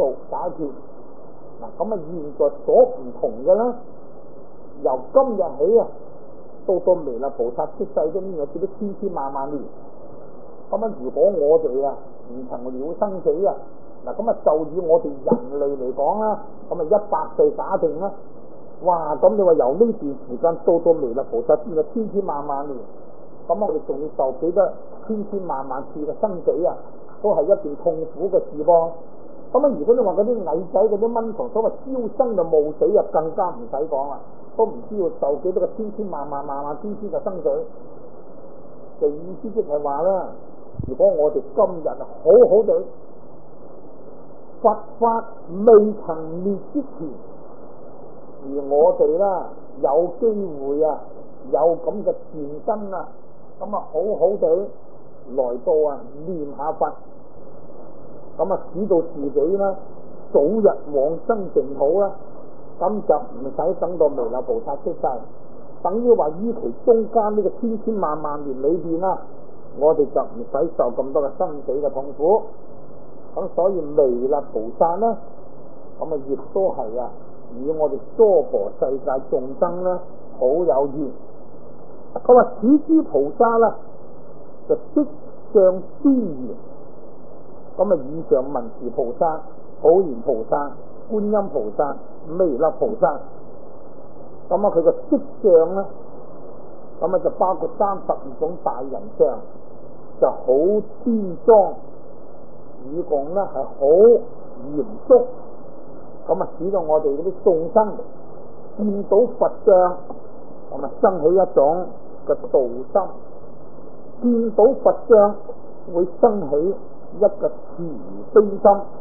數解決。嗱，咁啊現在所唔同嘅啦，由今日起啊，到彌勒菩薩出世嗰啲有幾多千千萬萬年。咁啊，如果我哋啊唔曾了生死啊，嗱咁啊就以我哋人類嚟講啦，咁啊100歲假定啦。哇！咁你話由呢段時間到彌勒菩薩變咗千千萬萬年，咁我哋仲要受幾多千千萬萬次嘅生死啊，都係一段痛苦嘅事噃。咁啊，如果你話嗰啲蟻仔嗰啲蚊蟲，所謂朝生就暮死啊，更加唔使講啦，都唔知要受幾多個千千萬萬千嘅生死。就意思即係話啦，如果我哋今日好好地佛法未曾滅之前，而我哋啦有機會啊，有咁嘅善根啊，咁啊好好地來到啊念下佛，咁啊使到自己啦早日往生淨土啦，咁就唔使等到彌勒菩薩出世，等於話於其中間呢個千千萬萬年裏邊啦，我哋就唔使受咁多嘅生死嘅痛苦。咁所以彌勒菩薩呢，咁啊亦都係啊與我哋娑婆世界眾生呢好有緣。佢話此諸菩薩啦就色相鮮豔，咁啊以上文殊菩薩、普賢菩薩、觀音菩薩、彌勒菩薩，咁啊佢個色相呢，咁啊就包括32種大人相，就好端莊，以共呢係好嚴肅，咁啊使到我哋嗰啲眾生見到佛像，咁啊生起一種嘅道心，見到佛像會生起一個慈悲心。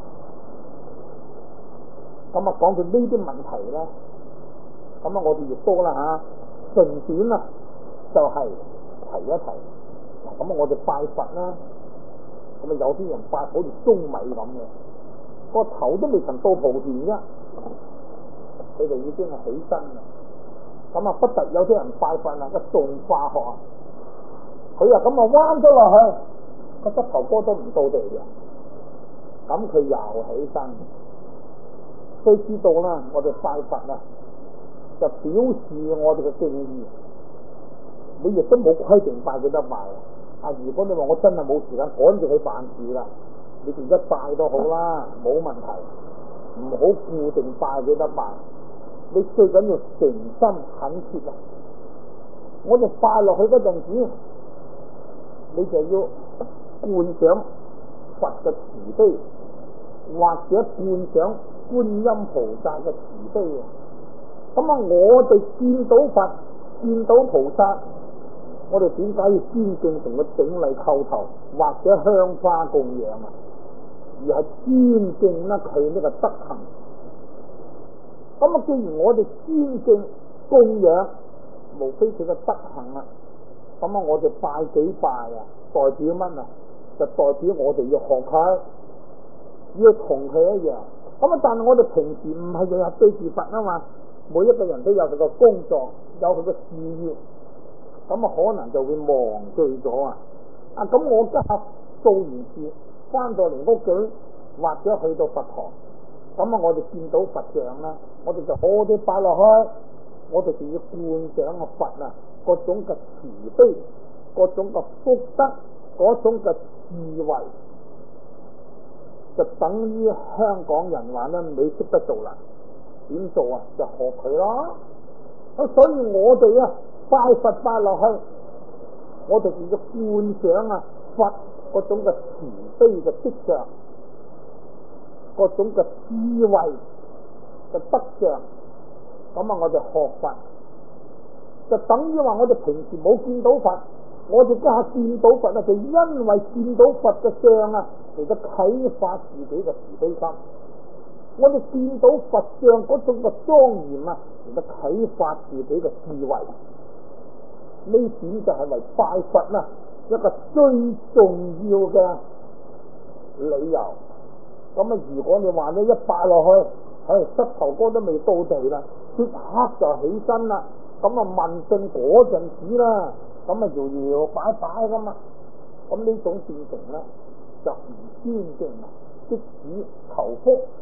咁啊講到呢啲問題咧，咁啊我哋亦都啦嚇，順便啊就係提一提。嗱咁啊我哋拜佛啦，咁啊有啲人拜好似舂米咁嘅，個頭都未曾到蒲田啫，佢哋已經係起身啦。咁啊不特有啲人拜佛啊，個仲化學啊，佢啊咁啊彎咗落去，個膝頭哥都唔到地嘅，咁佢又起身。須知道啦，我哋拜佛啊，就表示我哋嘅敬意。你亦都冇規定拜幾多拜啊！如果你話我真係冇時間趕住去辦事啦，你哋一拜都好啦，冇問題。唔好固定拜幾多拜，你最緊要誠心懇切啊！我哋拜落去嗰陣時，你就要觀想佛嘅慈悲，或者觀想觀音菩薩嘅慈悲啊！咁啊，我哋見到佛、見到菩薩，我哋點解要尊敬同佢頂禮叩頭，或者香花供養啊？而係尊敬啦佢呢個德行。咁啊，既然我哋尊敬供養，無非佢嘅德行啊，咁啊，我哋拜幾拜啊？代表乜啊？就代表我哋要學佢，要同佢一樣。咁啊，但係我哋平時唔係日日對住佛啊嘛，每一個人都有佢個工作，有佢個事業，咁啊可能就會忘記咗啊！啊，咁我今日做完事，翻到嚟屋企或者去到佛堂，咁啊我哋見到佛像啦，我哋就好好啲拜落去，我哋就要觀想個佛啊，各種嘅慈悲，各種嘅福德，嗰種嘅智慧。就等於香港人話咧，你識得做啦，點做啊？就學佢咯。咁所以我哋啊拜佛拜落去，我哋就要觀想啊佛嗰種嘅慈悲嘅色相，嗰種嘅智慧嘅德相。咁啊，我哋學佛就等於話我哋平時冇見到佛，我哋家下見到佛啊，就因為見到佛嘅相啊，嚟到啟發自己嘅慈悲心。我哋見到佛像嗰種嘅莊嚴啊，嚟到啟發自己嘅智慧。呢點就係為拜佛啊一個最重要嘅理由。咁啊，如果你話你一拜落去，膝頭哥都未到地啦，即刻就起身啦，咁啊問訊嗰陣時啦，咁啊搖搖擺擺咁嘛，咁呢種變成咧就唔尊敬啦，即使求福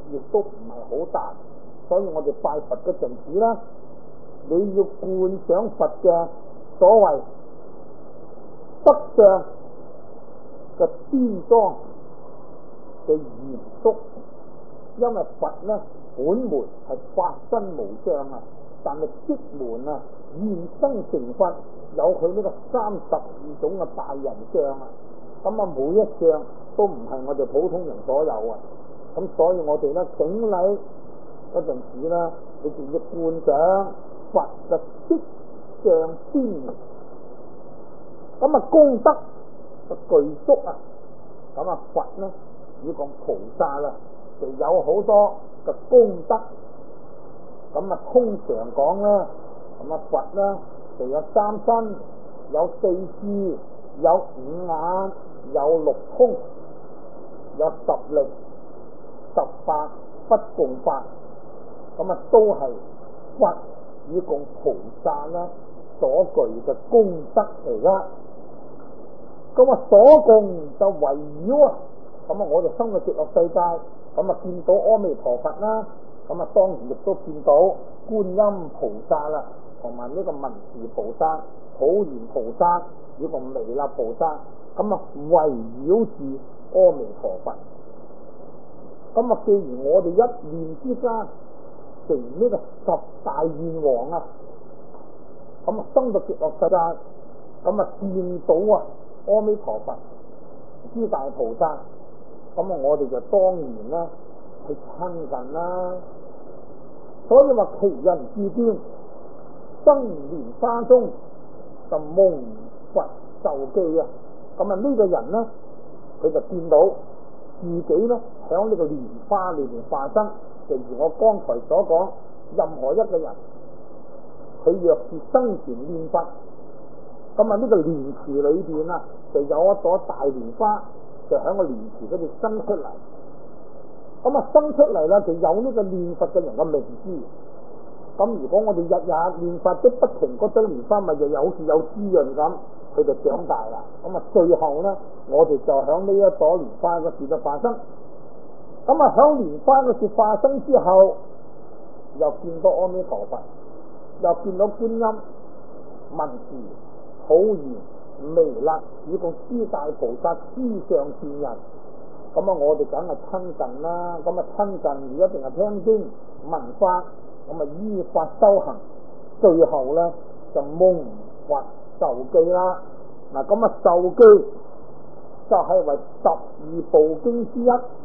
亦都唔係好大，所以我哋拜佛嗰陣時啦，你要觀想佛嘅所謂德相嘅端莊嘅嚴肅，因為佛咧本門係法身無相啊，但係即門啊現生成佛，有佢呢個32種嘅大人相啊，咁啊每一相都唔係我哋普通人所有啊，咁所以我哋咧頂禮嗰陣時咧，你就要觀想佛嘅色相鮮明，咁啊功德嘅具足啊，咁啊佛咧如果講菩薩啦，就有好多嘅功德，咁啊通常講啦，咁啊佛咧就有3身，有4肢，有5眼，有6通，有10力、10法、不共法，咁啊都係佛以共菩薩啦所具嘅功德嚟啦。咁啊所共就圍繞啊，咁啊我哋生活極樂世界，咁啊見到阿彌陀佛啦，咁啊當然亦都見到觀音菩薩啦，同埋呢個文殊菩薩、普賢菩薩呢個彌勒菩薩，咁啊圍繞住阿彌陀佛。咁啊既然我哋一念之間成呢個10大願王啊，咁啊生到極樂世界，咁啊見到啊阿彌陀佛、諸大菩薩，咁啊我哋就當然啦去親近啦。所以話其人至端，生蓮花中就蒙佛受記啊。咁啊呢個人呢，佢就見到自己呢響呢個蓮花裏面化生，就如我剛才所講，任何一個人佢若是生前念佛，咁啊呢個蓮池裏邊啊就有一朵大蓮花，就響個蓮池嗰度生出嚟。咁啊生出嚟啦，就有呢個念佛嘅人嘅名字。咁如果我哋日日念佛都不停嗰朵蓮花，咪就有好似有滋潤咁，佢就長大啦。咁啊最後咧，我哋就響呢一朵蓮花嗰處就化生。咁啊響蓮花嗰處化生之後，又見到阿彌陀佛，又見到觀音、文殊、普賢、彌勒以及諸大菩薩、諸上善人。咁啊我哋梗係親近啦。咁啊親近而一定係聽經聞法，咁啊依法修行，最後咧就蒙佛受記啦。嗱咁啊受記就係為12部經之一。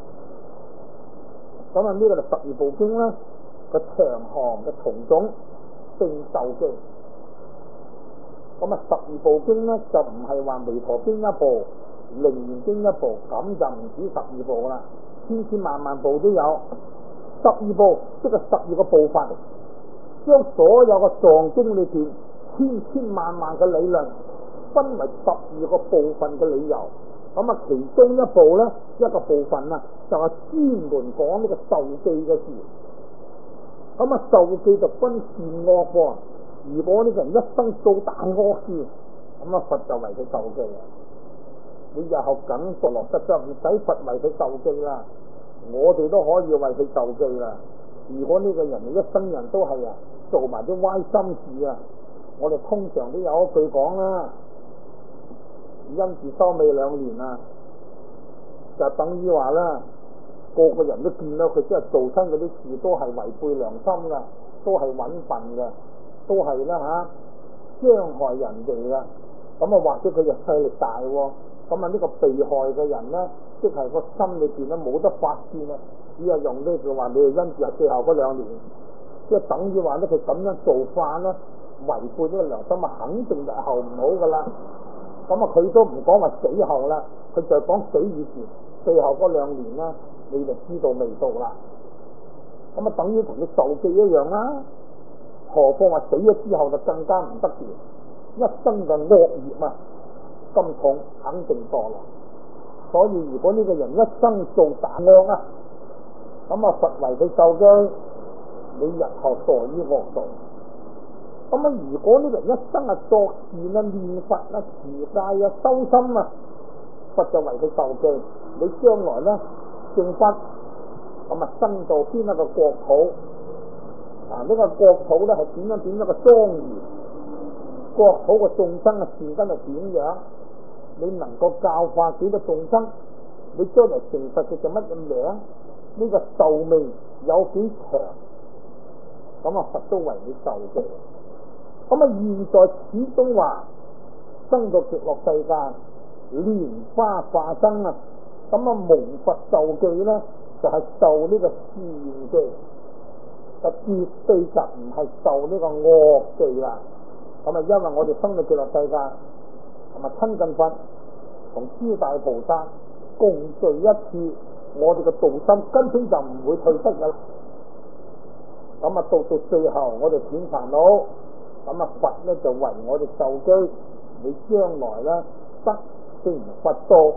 咁啊呢個就12部經啦，個長行嘅從種正受記。咁啊12部經咧就唔係話彌陀經一部、楞嚴經一部，咁就唔止12部啦，千千萬萬部都有。12部即係12個部分，將所有嘅藏經裏邊千千萬萬嘅理論分為12個部分嘅理由。咁啊其中一部咧一個部分啊就係專門講呢個受記嘅事。咁啊受記就分善惡喎。如果呢個人一生做大惡事，咁啊佛就為佢受記啦。你日後梗墮落得就唔使佛為佢受記啦，我哋都可以為佢受記啦。如果呢個人一生人都係做埋啲歪心事啊，我哋通常都有一句講啦，因住修未2年啊，就等於話啦，個個人都見到佢即係做親嗰啲事都係違背良心噶，都係揾笨噶，都係啦傷害人哋噶。咁啊或者佢就勢力大喎。咁啊呢個被害嘅人咧，即係個心裏邊咧冇得發泄啊，只係用呢句話，你係因住最後嗰2年，即係等於話咧佢咁樣做法咧，違背呢個良心啊，肯定日後唔好噶啦。咁啊佢都唔講話死後啦，佢就講死以前，最後嗰2年啦，你就知道未到啦。咁啊等於同你受記一樣啦，何況話死咗之後就更加唔得掂，一生嘅惡業啊咁重，肯定墮落。所以如果呢個人一生做大惡啊，咁啊佛為佢受記，你日後墮於惡道。咁啊如果呢個人一生作善啊、念佛啊、持戒啊、修心啊，佛就為佢受記，你將來咧成佛咁啊生到邊一個國土呢個國土咧係點樣一個莊嚴，國土嘅眾生嘅善根係點樣？你能夠教化幾多眾生？你將來成佛嘅就乜嘢名？呢個壽命有幾長？咁啊佛都為你受嘅。咁啊現在始終話生到極樂世界，蓮花化生啊！咁啊蒙佛受記咧，就係受呢個善記，就絕對就唔係受呢個惡記啦。咁啊因為我哋生到極樂世界，同埋親近佛，同諸大菩薩共聚一次，我哋嘅道心根本就唔會退失噶啦。咁啊到最後我哋斷煩惱，咁啊佛咧就為我哋受記，你將來咧得成佛道。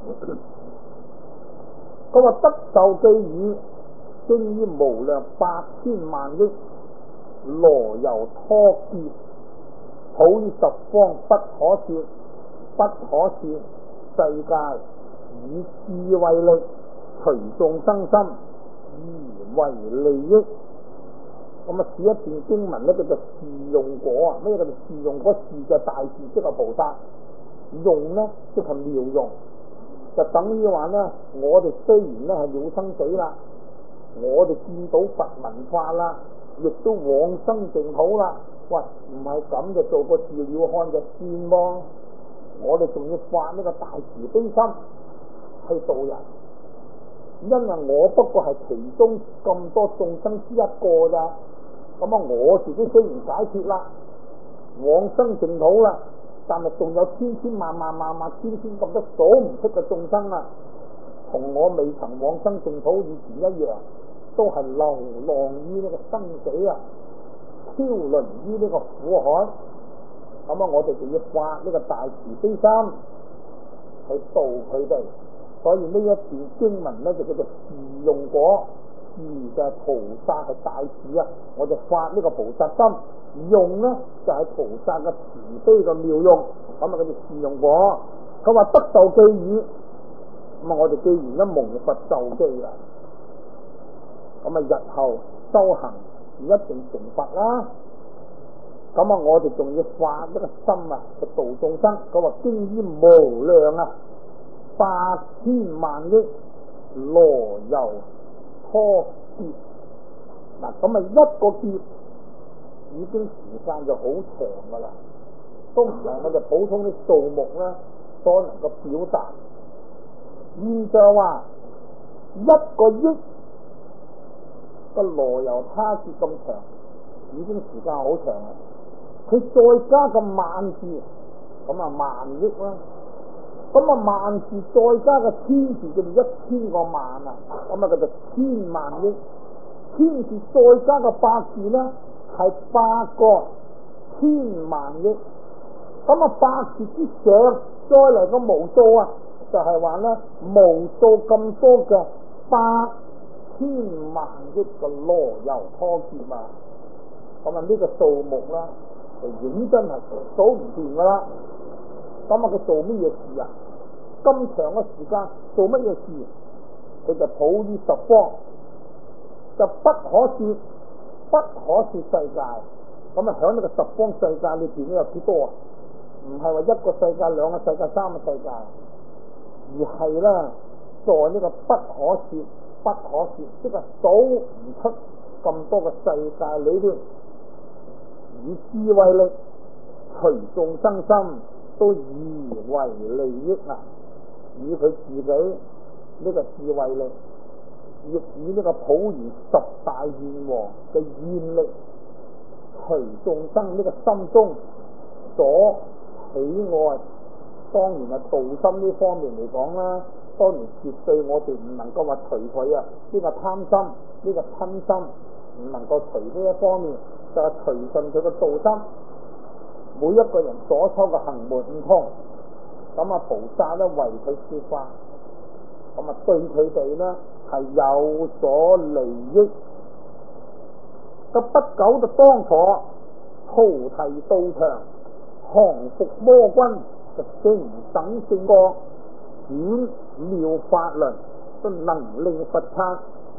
佢話得受記已，經於無量百千萬億羅瑯陀劫，普於十方不可說不可說世界，以智慧力隨眾生心，而為利益。咁啊，此一段經文咧叫做示用果啊！咩叫做示用果？示就大示，即係菩薩；用咧即係妙用。就等於話咧，我哋雖然咧係了生死啦，我哋見到佛文化啦，亦都往生淨土啦。喂，唔係咁就做個事了看就算喎。我哋仲要發呢個大慈悲心去度人，因為我不過係其中咁多眾生之一個咋。咁啊，我自己雖然解脫啦，往生淨土啦，但係仲有千千萬千咁多數唔出嘅眾生啊，同我未曾往生淨土以前一樣，都係流浪於呢個生死啊，漂淪於呢個苦海。咁啊，我哋就要發呢個大慈悲心去度佢哋。所以呢一段經文咧就叫做示用果，示就係菩薩係大慈啊，我哋發呢個菩薩心，用咧就係菩薩嘅慈悲嘅妙用，咁啊叫做示用果。佢話得受記已，咁啊我哋既然咧蒙佛受記啦，咁啊日後修行一定成佛啦。咁啊我哋仲要發一個心啊去度眾生。佢話經於無量啊百千萬億羅瑯陀劫，嗱咁啊一個劫已經時間就好長噶啦，都唔係我哋普通啲數目咧所能夠表達。現在話一個億個羅瑯他劫咁長，已經時間好長啦。佢再加個萬字，咁啊萬億啦。咁啊萬字再加個千字，叫做1000個萬啊，咁啊叫做千萬億。千字再加個百字咧，係8個千萬億。咁啊百字之上再嚟個無數啊，就係話咧無數咁多嘅百千萬億嘅羅瑯陀劫啊。咁啊呢個數目啦，就認真係數唔掂噶啦。咁啊佢做乜嘢事啊？咁長嘅時間做乜嘢事？佢就普於十方，就不可說不可說世界。咁啊響呢個十方世界裏邊咧有幾多啊？唔係話一個世界、兩個世界、三個世界，而係咧在呢個不可說不可說，即係數唔出咁多嘅世界裏邊，以智慧力隨眾生心，都以為利益啊！以佢自己呢個智慧力，亦以呢個普賢十大願王嘅願力，隨眾生呢個心中所喜愛。當然係道心呢方面嚟講啦，當然絕對我哋唔能夠話隨佢啊，呢個貪心呢個親心唔能夠隨呢一方面，就係隨順佢個道心。每一個人所修嘅行門唔同，咁啊菩薩咧為佢說法，咁啊對佢哋咧係有所利益。咁不久就當坐菩提道場，降伏魔軍，就平等正覺，顯妙法輪，都能令佛剎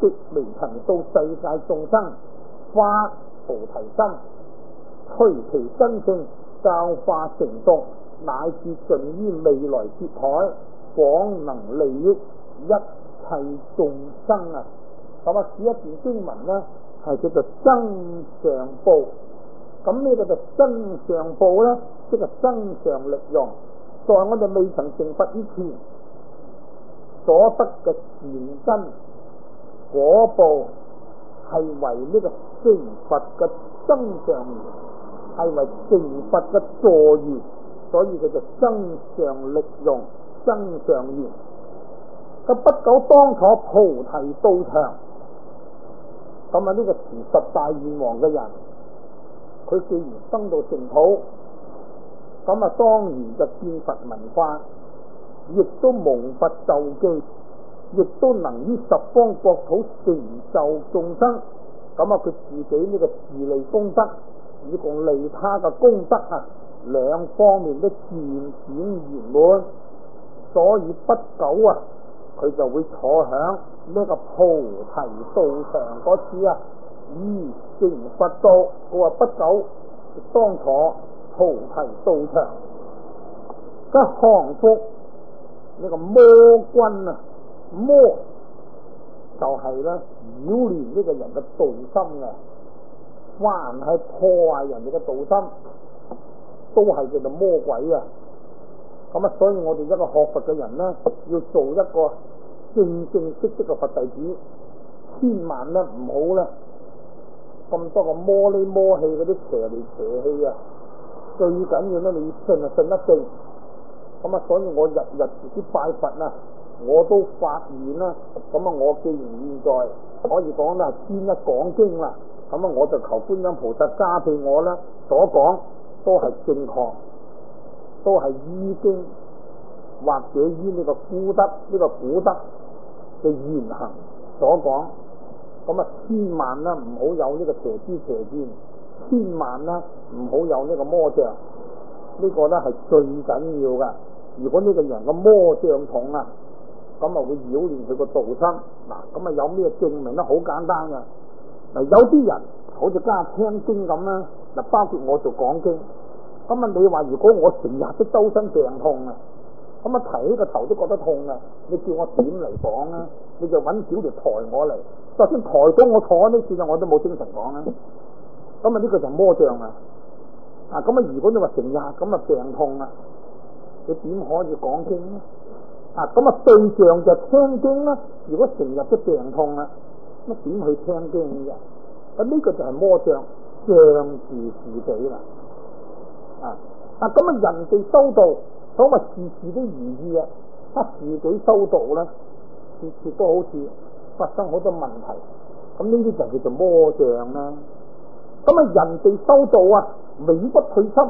極微塵到世界眾生發菩提心，隨其真性教化成道，乃至盡於未來劫海，廣能利益一切眾生啊！咁啊，此一段經文呢，係叫做增上報。咁呢個就增上報呢，即係增上力用。在我哋未曾成佛以前所得嘅善根果報，係為呢個成佛嘅增上緣，係為成佛嘅助緣，所以佢就增上力用、增上緣。佢不久當坐菩提道場，咁啊呢個持十大願王嘅人，佢既然生到淨土，咁啊當然就見佛聞法，亦都蒙佛授記，亦都能於十方國土成就眾生。咁啊佢自己呢個自利功德以共利他嘅功德啊，兩方面都漸漸圓滿，所以不久啊佢就會坐響呢個菩提道場嗰次啊，依成佛道。佢話不久當坐菩提道場，即降伏呢個魔君啊，魔就係咧擾亂呢個人嘅道心啊，凡係破壞人哋嘅道心，都係叫做魔鬼啊。咁啊，所以我哋一個學佛嘅人呢，要做一個正正式式嘅佛弟子，千萬咧唔好咧咁多個魔呢魔氣嗰啲邪嚟邪氣啊！最緊要咧，你要信啊，信得正。咁啊，所以我日日自己拜佛啊，我都發願啦。咁啊，我既然現在可以講啦，專一講經啦，咁啊，我就求觀音菩薩加俾我啦，所講都係正確，都係依經或者依呢個古德嘅言行所講。咁啊，千萬啦唔好有呢個邪知邪見，千萬啦唔好有呢個魔障，呢個咧係最緊要噶。如果呢個人嘅魔障重啊，咁啊會擾亂佢個道心。嗱，咁啊有咩證明咧？好簡單噶。嗱，有啲人好似家聽經咁啦，嗱，包括我做講經，咁啊你話如果我成日都周身病痛啊，咁啊提起個頭都覺得痛啊，你叫我點嚟講啊？你就揾小條抬我嚟，就算抬到我坐呢次我都冇精神講啊。咁啊呢個就魔障啊！啊咁啊，如果你話成日咁啊病痛啊，你點可以講經呢？啊咁啊對象就聽經啦。如果成日都病痛啊，乜點去聽經啫？咁呢個就係魔障，障住自己啦。咁啊人哋修道，所謂事事都如意啊，自己修道咧，次次都好似發生好多問題。咁呢啲就叫做魔障啦。咁啊人哋修道啊，永不退心，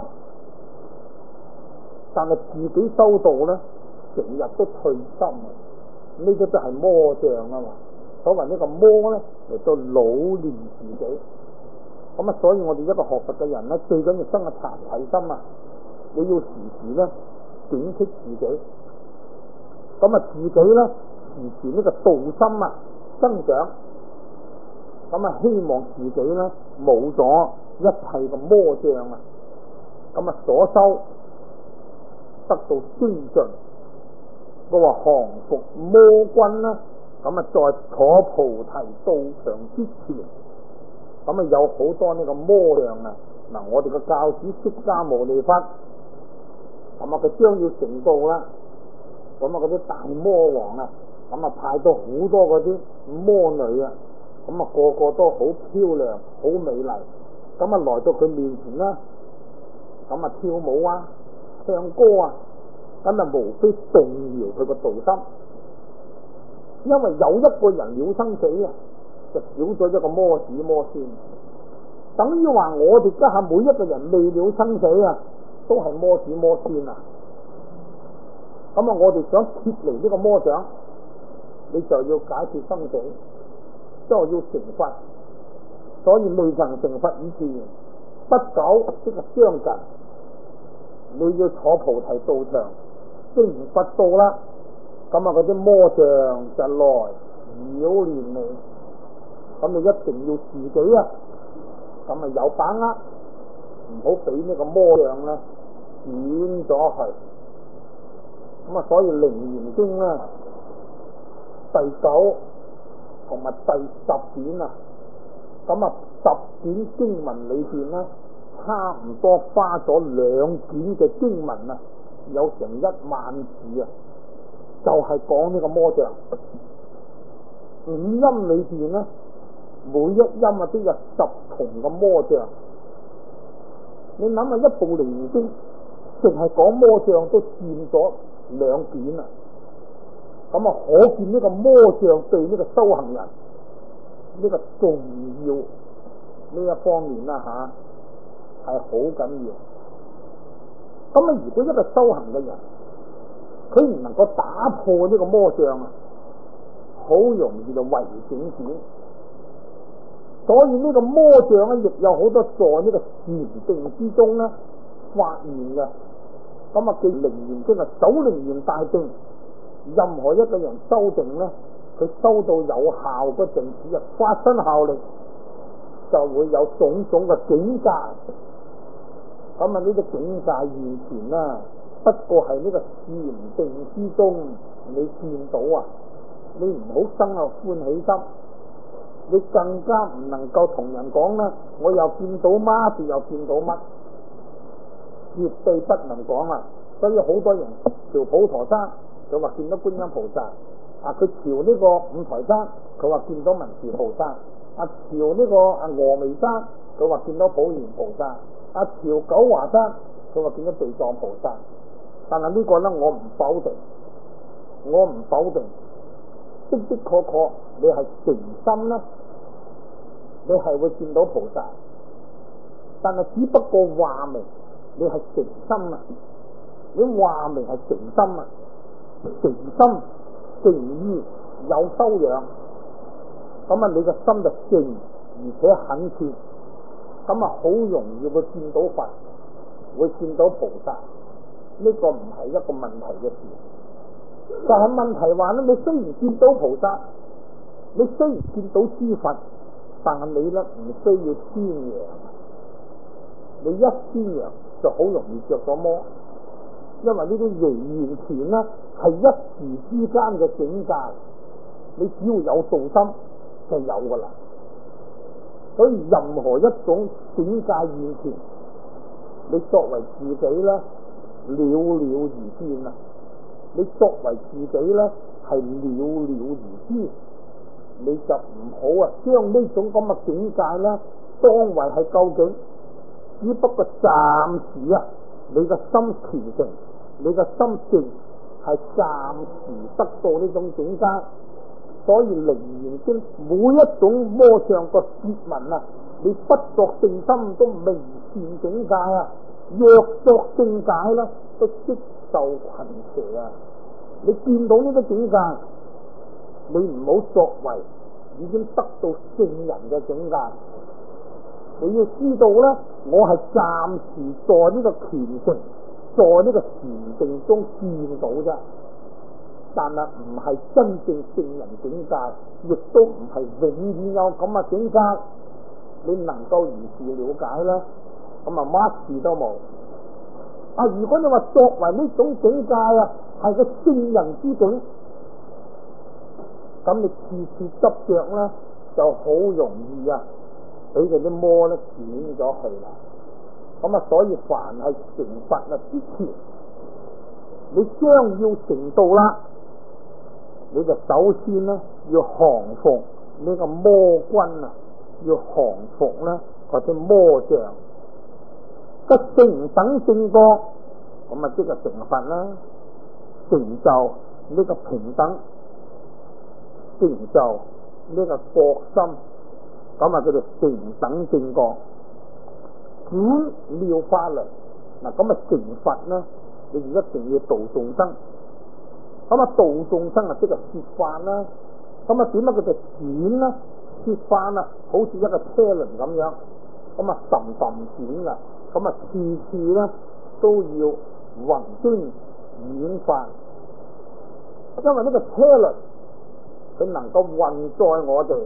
但係自己修道咧，成日都退心啊！呢個就係魔障啊嘛。所謂呢個魔咧，嚟到老練自己。咁啊，所以我哋一個學佛嘅人咧，最緊要生個慚愧心啊！你要時時咧警惕自己，咁啊自己咧時時呢個道心啊增長，咁啊希望自己咧冇咗一切嘅魔障啊，咁啊所修得到精進。佢話降伏魔君啦，咁啊在坐菩提道場之前，咁啊有好多呢個魔障啊！嗱，我哋嘅教主釋迦牟尼佛，咁啊佢將要成道啦，咁啊嗰啲大魔王啊，咁啊派到好多嗰啲魔女啊，咁啊個個都好漂亮、好美麗，咁啊來到佢面前啦，咁啊跳舞啊、唱歌啊，咁啊無非動搖佢個道心，因為有一個人了生死啊，就少咗一個魔子魔孫，等於話我哋家下每一個人未了生死啊，都係魔子魔孫啊。咁啊，我哋想脫離呢個魔掌，你就要解決生死，即係要成佛。所以未曾成佛以前，不久即係相近，你要坐菩提道場，雖然佛道啦，咁啊嗰啲魔障就來擾亂你， 咁你一定要自己啊，咁啊有把握，唔好俾呢個魔障咧轉咗去。咁啊，所以《楞嚴經》咧第9同埋第10卷啊，咁啊10卷經文裏邊咧，差唔多花咗2卷嘅經文啊，有成10000字啊，就係講呢個魔障。5音裏邊咧，每一音啊都有10重嘅魔障。你諗下，一部《楞嚴經》淨係講魔障都佔咗2卷啊！咁啊，可見呢個魔障對呢個修行人呢個重要呢一方面啦係好緊要。咁啊，如果一個修行嘅人，佢唔能夠打破呢個魔障啊，好容易就違境轉。所以呢個魔障咧，亦有好多在呢個禪定之中咧發現嘅。咁啊，記《楞嚴經》啊，守楞嚴大定。任何一個人修定咧，佢修到有效嗰陣時啊，發生效力，就會有種種嘅境界。咁啊，呢啲境界現前啦，不過係呢個禪定之中你見到啊，你唔好生啊歡喜心，你更加唔能夠同人講啦，我又見到乜，佢又見到乜，絕對不能講啊！所以好多人朝普陀山，佢話見到觀音菩薩；啊，佢朝呢個五台山，佢話見到文殊菩薩；啊，朝呢個峨眉山，佢話見到普賢菩薩；啊，朝九華山，佢話見到地藏菩薩。但係呢個咧，我唔否定，的的確確你係誠心啦，你係會見到菩薩，但係只不過話明你係誠心啊，你話明係誠心啊，誠心誠意有修養，咁啊你個心就靜而且懇切，咁啊好容易會見到佛，會見到菩薩，呢個唔係一個問題嘅事。但係問題話咧，你雖然見到菩薩，你雖然見到諸佛，但係你咧唔需要宣揚，你一宣揚就好容易着咗魔，因為呢啲緣現前咧係一時之間嘅境界，你只要有道心就有噶啦。所以任何一種境界現前，你作為自己咧了了而見啊！你作為自己咧係了了而知，你就唔好啊將呢種咁嘅境界咧當為係究竟，只不過暫時啊你個心虔誠，你個心靜係暫時得到呢種境界。所以《楞嚴經》每一種魔障個結文啊，你不作定心都明善境界啊，若作正解啦都即受群邪啊！你見到呢個境界，你唔好作為已經得到聖人嘅境界。你要知道咧，我係暫時在呢個虔誠，在呢個禪定中見到啫，但係唔係真正聖人境界，亦都唔係永遠有咁嘅境界。你能夠如是了解啦，咁啊乜事都冇。啊！如果你話作為呢種境界啊，係個聖人之境，咁你次次執着咧，就好容易啊，俾佢啲魔咧轉咗去啦。咁啊，所以凡係成佛啊之前，你將要成道啦，你就首先咧要降服呢個魔君啊，要降服咧嗰啲魔障。得正等正覺，咁啊即係成佛啦，成就呢個平等，成就呢個覺心，咁啊叫做成等正覺。轉了法輪，嗱咁啊成佛啦，你一定要度眾生，咁啊度眾生啊即係說法啦，咁啊點解佢就轉啦？說法啦，好似一個車輪咁樣，咁啊氹氹轉啦。咁啊，次次咧都要弘經演法，因為呢個車輪佢能夠運載我哋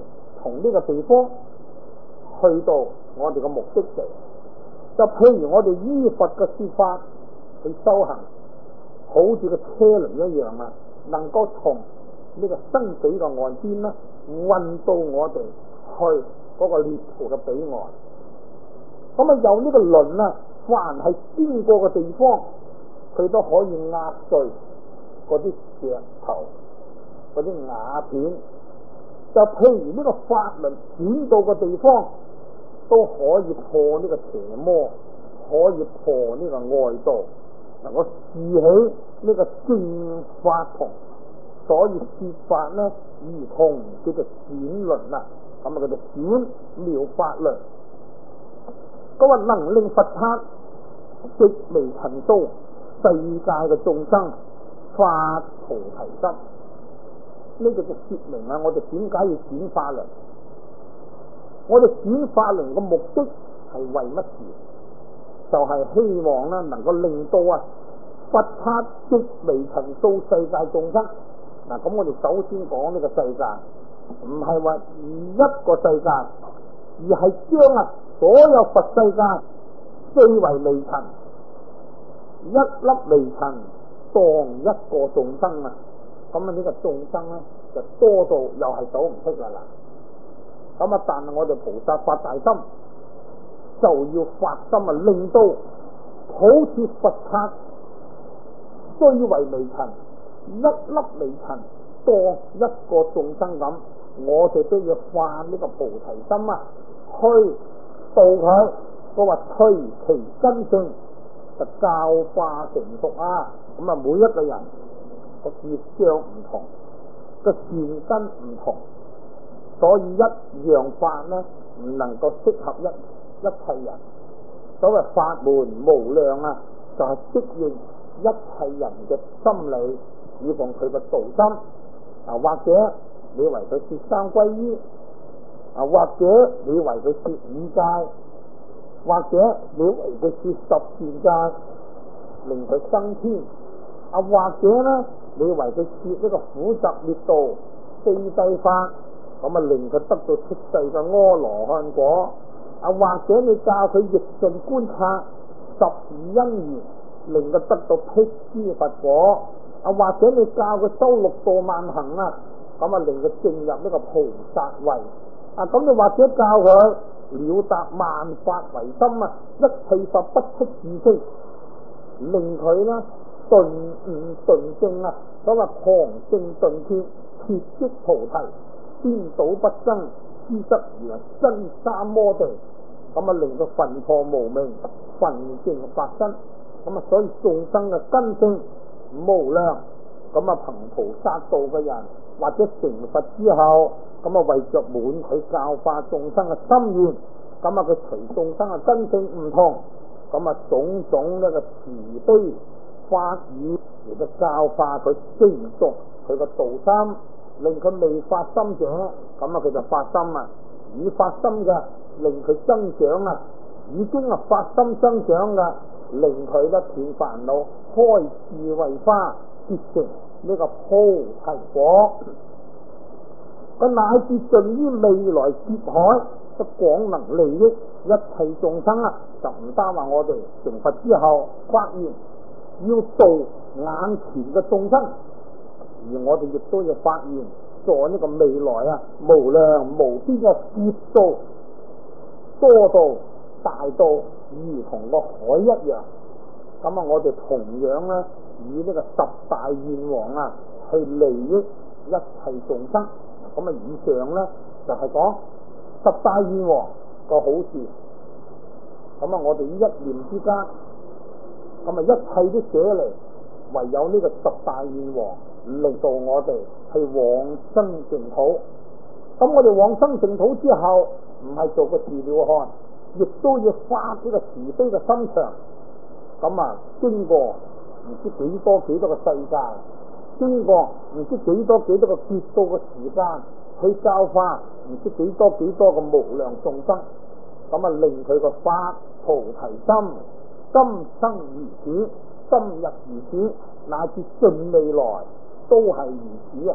從呢個地方去到我哋嘅目的地。就譬如我哋依佛嘅說法去修行，好似個車輪一樣啊，能夠從呢個生死嘅岸邊咧運到我哋去嗰個列途嘅彼岸。咁啊，由呢個輪啊，凡係經過嘅地方，佢都可以壓碎嗰啲石頭、嗰啲瓦片。就譬如呢個法輪轉到嘅地方，都可以破呢個邪魔，可以破呢個外道，能夠示起呢個正法同。所以說法呢，如同叫做轉輪啊，咁啊叫做轉妙法輪。嗰個能令佛剎極微塵數世界嘅眾生發菩提心，呢個就說明啊，我哋點解要轉法輪？我哋轉法輪嘅目的係為乜事？就係希望咧能夠令到啊佛剎極微塵數世界眾生。嗱，咁我哋首先講呢個世界，唔係話一個世界，而係將啊所有佛世界最為微塵，一粒微塵當一個眾生啊！咁啊呢個眾生咧就多到又係數唔出噶啦。咁啊，但係我哋菩薩發大心，就要發心啊，令到好似佛剎雖為微塵，一粒微塵當一個眾生咁，我哋都要發呢個菩提心啊，去度佢。我話推其根性，就教化成熟啊！咁啊，每一個人個業障唔同，個善根唔同，所以一樣法呢唔能夠適合一切人。所謂法門無量啊，就係適應一切人嘅心理，以防佢嘅道心啊，或者你為佢說三歸依啊，或者你為佢說五戒，或者你為佢說十善戒，令佢生天啊，或者呢你為佢說呢個苦集滅道四諦法，咁啊令佢得到出世嘅阿羅漢果啊，或者你教佢逆順觀察十二因緣，令佢得到辟支佛果啊，或者你教佢修六度萬行啊，咁啊令佢進入呢個菩薩位啊，咁你或者教佢了達萬法唯心啊，一切法不出自性，令佢呢頓悟頓證啊，所謂狂性頓天，徹即菩提，顛倒不生，知則如來真三摩地，咁啊令佢分破無明，分證法身，咁啊所以眾生嘅根性無量，咁啊憑菩薩道嘅人或者成佛之後，咁啊為着滿佢教化眾生嘅心願，咁啊佢隨眾生嘅根性唔同，咁啊種種呢個慈悲法語嚟到教化佢成熟佢個道心，令佢未發心者，咁啊佢就發心啊，已發心嘅令佢增長啊，已經啊發心增長嘅令佢咧斷煩惱，開智慧花，結成呢個菩提果。佢乃至盡於未來劫海，都廣能利益一切眾生啊！就唔單話我哋成佛之後發願要度眼前嘅眾生，而我哋亦都要發願做呢個未來啊無量無邊嘅劫數，多到大到如同個海一樣。咁啊，我哋同樣咧以呢個十大願王啊去利益一切眾生。咁啊，以上咧就係講十大願王個好處。咁啊，我哋一念之間，咁啊一切都捨離，唯有呢個十大願王令到我哋去往生淨土。咁我哋往生淨土之後，唔係做個自了漢，亦都要發呢個慈悲嘅心腸。咁啊，經過唔知幾多個世界，經過唔知幾多個劫數嘅時間，去教化唔知幾多個無量眾生，咁啊令佢個發菩提心，今生如此，今日如此，乃至盡未來都係如此啊！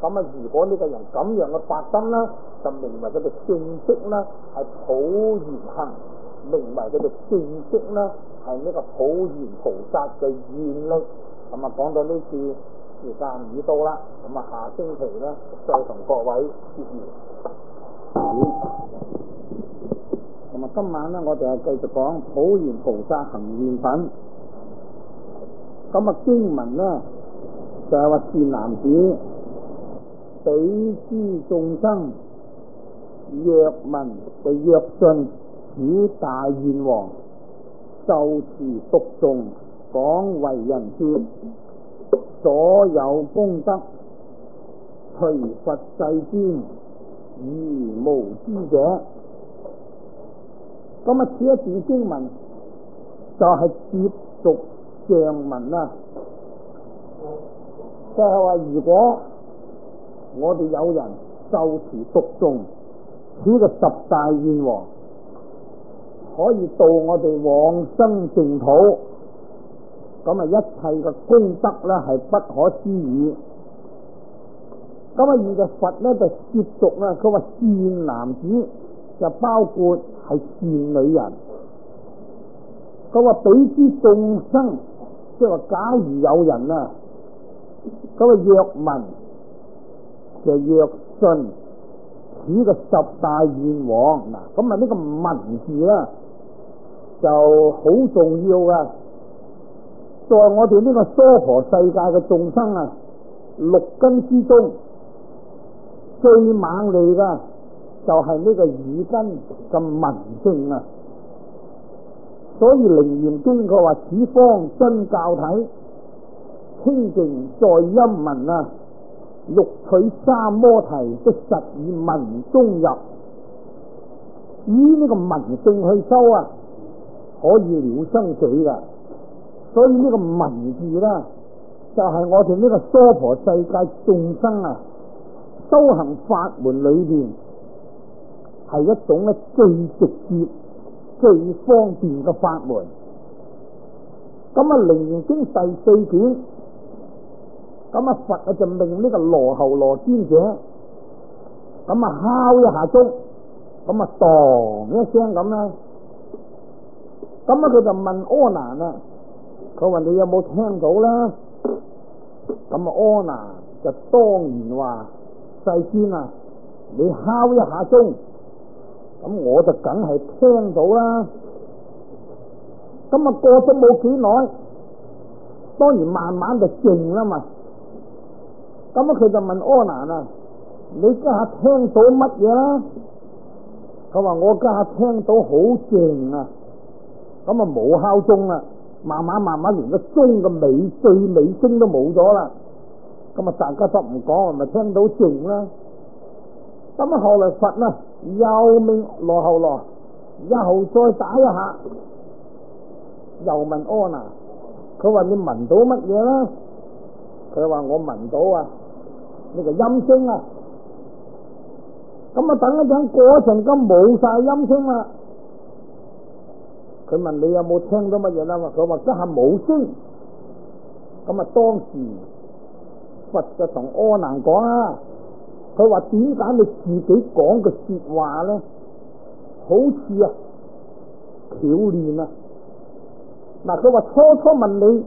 咁啊，如果呢個人咁樣嘅發心啦，就名為佢哋正式啦，係普賢行，名為佢哋正式啦，係呢個普賢菩薩嘅願力。咁啊，講到呢次時間已到啦，咁啊，下星期咧再同各位結緣。咁啊，今晚咧我哋係繼續講普賢菩薩行願品。咁啊，經文咧就係話善男子，彼諸眾生若聞就若信此大願王，受持讀誦，廣為人說，所有功德隨佛世尊而無知者。咁啊，此一段經文就係接續上文啦，就係話如果我哋有人受持讀誦呢個十大願王，可以度我哋往生淨土，咁啊一切嘅功德咧係不可思議。咁啊而個佛咧就接續啦，佢話善男子就包括係善女人。佢話彼諸眾生，即係話假如有人啊，咁啊若聞就若信此個十大願王。嗱，咁啊呢個聞字咧就好重要噶。在我哋呢個娑婆世界嘅眾生啊，六根之中最猛利噶就係呢個耳根嘅聞聲啊。所以楞嚴經佢話此方真教體，清淨在音聞啊，欲取三摩提，即實以聞中入。以呢個聞性去修啊，可以了生死噶。所以呢個聞字啦，就係我哋呢個娑婆世界眾生啊，修行法門裏邊係一種咧最直接、最方便嘅法門。咁啊，《楞嚴經》第四卷，咁啊佛啊就命呢個羅睺羅尊者，咁啊敲一下鐘，咁啊當一聲咁啦，咁啊佢就問阿難啊，佢話你有冇聽到啦？咁啊阿難就當然話世尊啊，你敲一下鐘，咁我就梗係聽到啦。咁啊過咗冇幾耐，當然慢慢就靜啦嘛。咁啊佢就問阿難啊，你家下聽到乜嘢啦？佢話我家下聽到好靜啊。咁啊冇敲鐘啦，慢慢連個鐘嘅最尾聲都冇咗啦。咁啊大家都唔講，咪聽到靜啦。咁啊後來佛啊又命羅睺羅又再打一下，又問阿難，佢話你聞到乜嘢啦？佢話我聞到啊呢個音聲啊。咁啊等一等過一陣間冇晒音聲啦。佢問你有冇聽到乜嘢啦？佢話家下冇聲。咁啊當時佛就同阿難講啊，佢話點解你自己講嘅說話咧，好似啊巧練啊。嗱，佢話初問你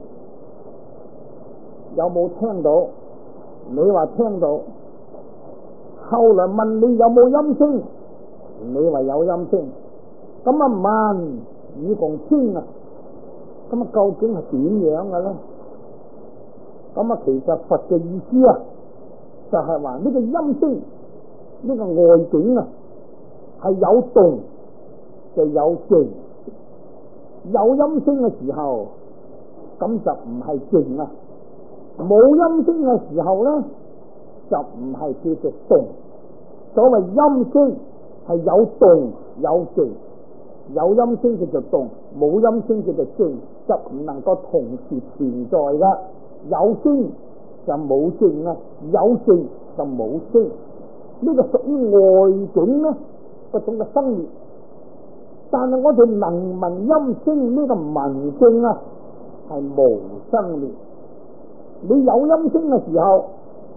有冇聽到，你話聽到，後來問你有冇音聲，你話有音聲。咁啊問以共聽啊，咁啊究竟係點樣嘅咧？咁啊其實佛嘅意思啊，就係話呢個音聲呢個外境啊係有動就有靜。有音聲嘅時候，咁就唔係靜啦；冇音聲嘅時候咧，就唔係叫做動。所謂音聲係有動有靜，有音聲叫做動，冇音聲叫做靜，就唔能夠同時存在噶。有聲就冇靜啊，有靜就冇聲。呢個屬於外境咧嗰種嘅生滅。但係我哋能聞音聲呢個聞聲啊，係無生滅。你有音聲嘅時候，佢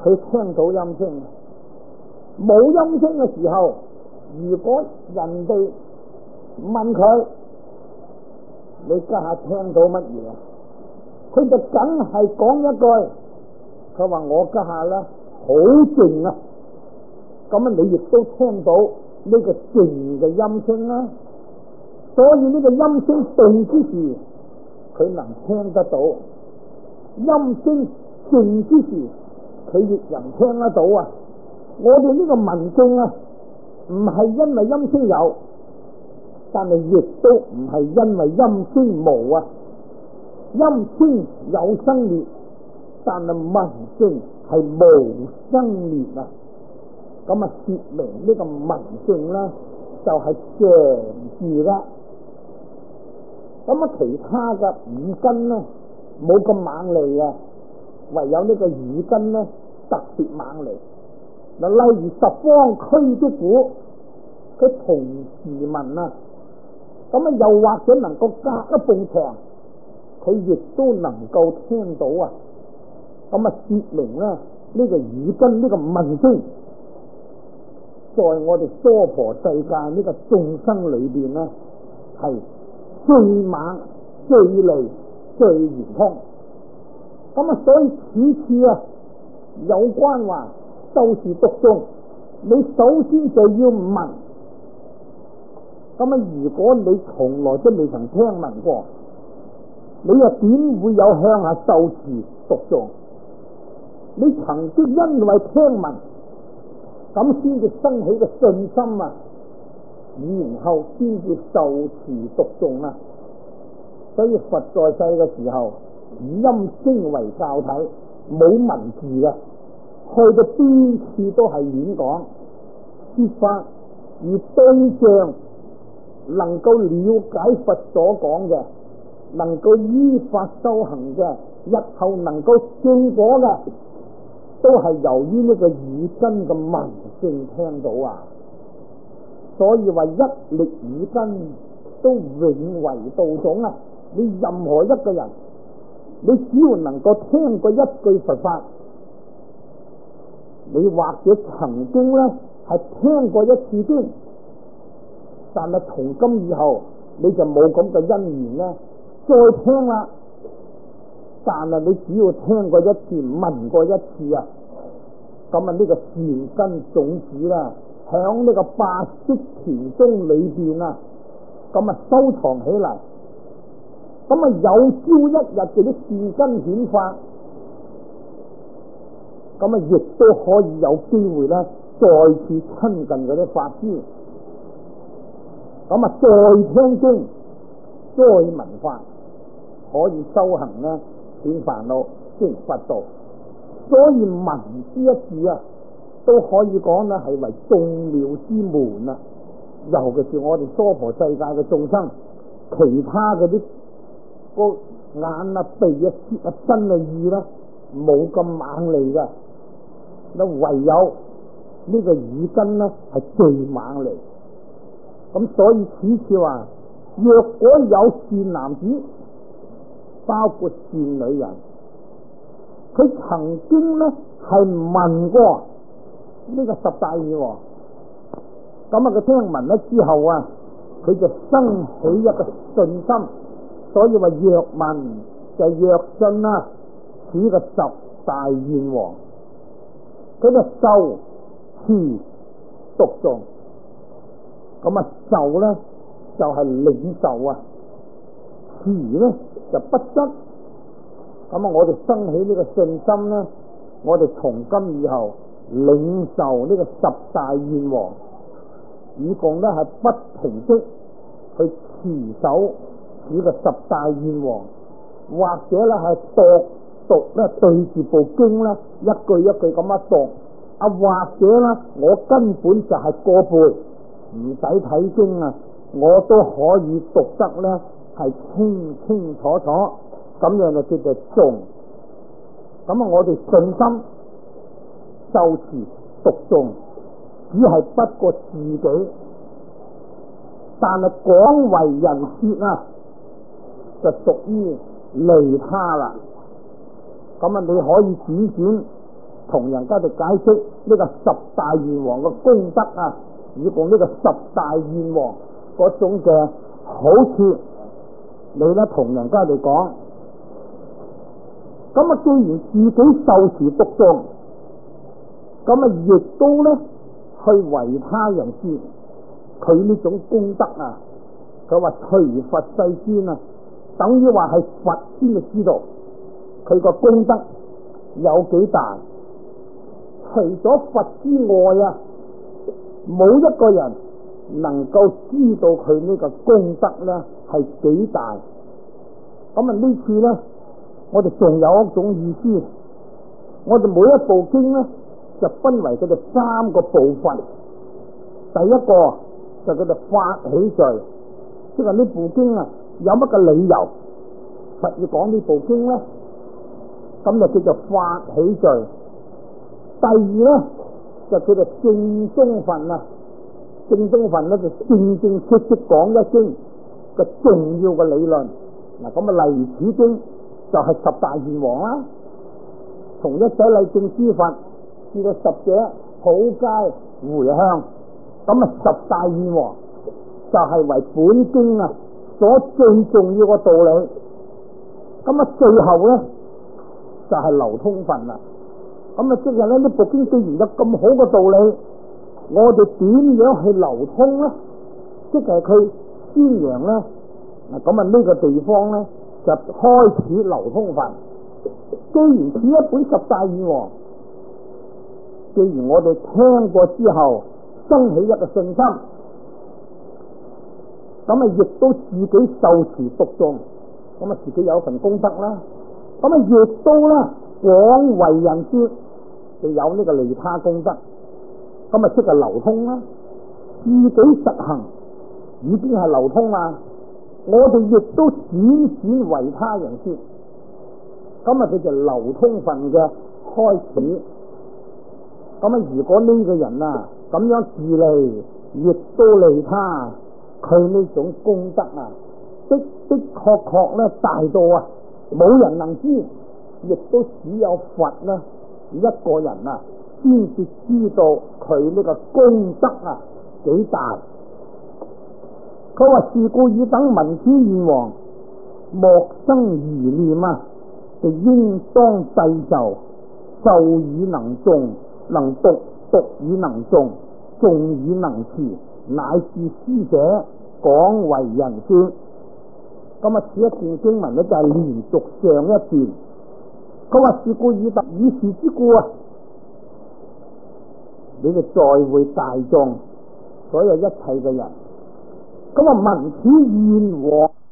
佢聽到音聲。冇音聲嘅時候，如果人哋問佢，你家下聽到乜嘢？佢就梗係講一句，佢話我家下咧好靜啊。咁啊，你亦都聽到呢個靜嘅音聲啦。所以呢個音聲動之時，佢能聽得到；音聲靜之時，佢亦能聽得到啊！我哋呢個文靜啊，唔係因為音聲有，但係亦都唔係因為音聲無啊。音聲有生滅，但係文靜係無生滅啊。咁啊，說明呢個文靜咧就係常住啦。咁啊，其他嘅五根咧冇咁猛利啊，唯有呢個耳根咧特別猛利。嗱，例如十方區的鼓，佢同時聞啊，咁啊又或者能夠隔一埲牆，佢亦都能夠聽到啊。咁啊，說明咧呢個耳根呢個聞聲，在我哋娑婆世界呢個眾生裏邊咧係最猛、最利、最圓通。咁啊，所以此次啊有關話修持讀誦，你首先就要聞。咁啊，如果你從來都未曾聽聞過，你又點會有向下修持讀誦？你曾經因為聽聞，咁先至生起個信心啊，然後先至受持讀誦啊。所以佛在世嘅時候，以音聲為教體，冇文字嘅，去到邊處都係演講說法，而對象能夠了解佛所講嘅，能夠依法修行嘅，日後能夠證果嘅，都係由於呢個耳根嘅聞聲聽到啊。所以話一力耳根都永為道種啊。你任何一個人，你只要能夠聽過一句佛法，你或者曾經咧係聽過一次經，但係從今以後你就冇咁嘅因緣咧再聽啦。但係你只要聽過一次、聞過一次啊，咁啊呢個善根種子啦，響呢個八識田中裏邊啊，咁啊收藏起嚟。咁啊，有朝一日嘅啲善根顯發，咁啊，亦都可以有機會咧，再次親近嗰啲法師，咁啊，再聽經，再聞法，可以修行咧，斷煩惱，證佛道。所以聞之一字啊，都可以講咧係為眾妙之門啊。尤其是我哋娑婆世界嘅眾生，其他嗰啲個眼啊、鼻啊、舌啊、身啊、意啦，冇咁猛利嘅，唯有呢個耳根咧係最猛利。咁所以此次話，若果有善男子，包括善女人，佢曾經咧係聞過呢個十大義王，咁啊佢聽聞咗之後啊，佢就生起一個信心。所以話若聞就若信啦，此個十大願王，佢就受持讀誦。咁啊受咧就係領受啊，持咧就不執。咁啊我哋生起呢個信心咧，我哋從今以後領受呢個十大願王，以共咧係不停息去持守呢個十大願王，或者咧係讀咧對住部經咧一句一句咁樣讀啊，或者咧我根本就係過背，唔使睇經啊，我都可以讀得咧係清清楚楚，咁樣就叫做誦。咁啊，我哋信心受持讀誦，只係不過自己，但係廣為人說啊，就屬於利他啦。咁啊，你可以轉轉同人家哋解釋呢個十大願王嘅功德啊，以講呢個十大願王嗰種嘅好處，你咧同人家哋講。咁啊，既然自己受持讀誦，咁啊，亦都咧去為他人知佢呢種功德啊。佢話隨佛世尊啊，等於話係佛先至知道佢個功德有幾大。除咗佛之外啊，冇一個人能夠知道佢呢個功德咧係幾大。咁啊，呢次咧，我哋仲有一種意思，我哋每一部經咧就分為佢哋三個部分。第一個就叫做發起序，即係呢部經啊有乜嘅理由佛要講呢部經咧，咁就叫做發起序。第二咧就叫做正宗分啊，正宗分咧就正正式式講一經嘅重要嘅理論。嗱，咁啊，例如此經就係十大願王啦，從一切禮敬諸佛至到十者普皆回向，咁啊，十大願王就係為本經啊所最重要嘅道理。咁啊，最後咧就係流通分啦。咁啊，即係咧呢部經既然有咁好嘅道理，我哋點樣去流通咧？即係佢宣揚咧。嗱，咁啊呢個地方咧就開始流通分。既然此一本十大願王，既然我哋聽過之後生起一個信心，咁啊亦都自己受持讀誦，咁啊自己有一份功德啦。咁啊亦都啦廣為人知，就有呢個利他功德。咁啊即係流通啦，自己實行已經係流通啦。我哋亦都展示為他人知，咁啊佢就流通分嘅開始。咁啊如果呢個人啊咁樣自利，亦都利他，佢呢種功德啊的確咧大到啊冇人能知，亦都只有佛啦一個人啊先至知道佢呢個功德啊幾大。佢話是故以等聞此願王，莫生疑念啊，就應當制就以能誦，能讀以能誦，誦以能持，乃至師者廣為人知。咁啊，此一段經文咧就係連續上一段。佢話是故以是之故啊，你哋在會大眾，所有一切嘅人。咁啊，聞此願王。